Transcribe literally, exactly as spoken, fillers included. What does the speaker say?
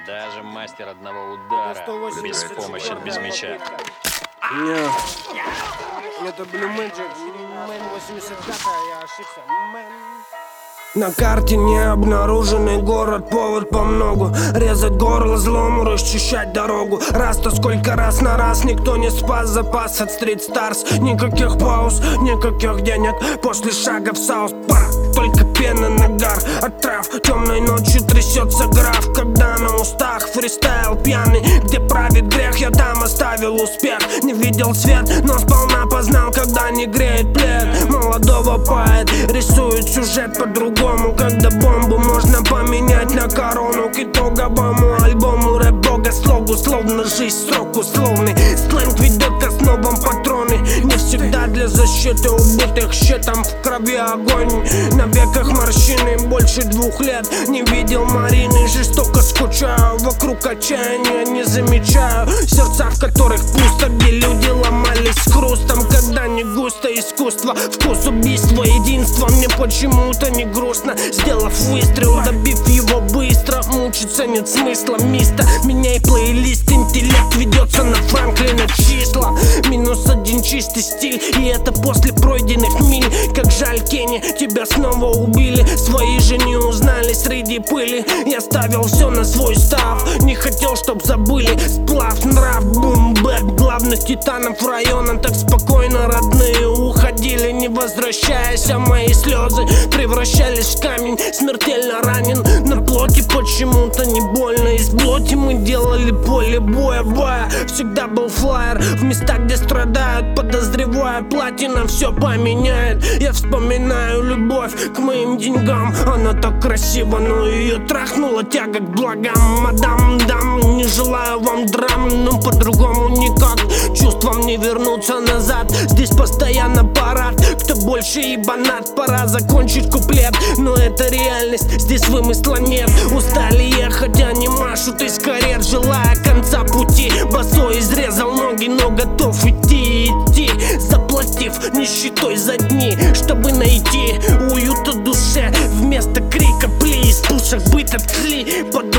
Даже мастер одного удара без помощи, без мяча. Нет. Это Blue Magic. Мэн восемьдесят пятая, я ошибся. Мэн. На карте не обнаруженный город, повод по многу. Резать горло злому, расчищать дорогу. Раз-то сколько раз на раз никто не спас запас от Street Stars. Никаких пауз, никаких денег после шага в Саус Парк. Только пена, нагар от трав. Темной ночью трясется граф, когда на устах фристайл пьяный. Где правит грех, я там оставил успех. Не видел свет, но сполна познал, когда не греет плед. Молодого поэт рисует сюжет по-другому. Когда бомбу можно поменять на корону. К итоговому альбому рэп бога слогу. Словно жизнь срок условный. Сленг ведет к основам патроны. Не всегда для защиты убитых щитом в крови огонь. На веках морщины больше двух лет. Не видел Марины, жестоко скучаю. Вокруг отчаяния не замечаю. Сердца, в которых пусто, где люди ломались с хрустом. Когда не густо искусство, вкус убийства, единство. Мне почему-то не грустно. Сделав выстрел, добив его быстро. Мучиться нет смысла, мисто. Меняй плейлист, интеллект ведется на Франклина числа. Минус один чистый стиль, и это после пройденных миль. Как жаль, Кенни, тебя снова убили. Свои же не узнали среди пыли. Я ставил все на свой став. Не хотел, чтоб забыли. Сплав, нрав, бум-бэк. Главных титанов района так спокойно родные уходили, не возвращаясь, а мои слезы превращались в камень. Смертельно ранен на плоти, почему-то не больно. Из плоти мы делали поле боя, боя. Всегда был флайер в местах, где страдают. Подозреваю, платина все поменяет. Я вспоминаю любовь к моим деньгам. Она так красива, но ее трахнула тяга к благам. Мадам, дам, не желаю вам драм, но по-другому никак. Чувствам не вернуться назад. Здесь постоянно парад. Кто больше ебанат, пора закончить куплет. Но это реальность, здесь вымысла нет. Устали ехать, они машут из карет, желая конца пути. Босой изрезал ноги, но готов идти, идти, заплатив нищетой за дни, чтобы найти уют в душе. Вместо крика плиз, пушек быт отли. Под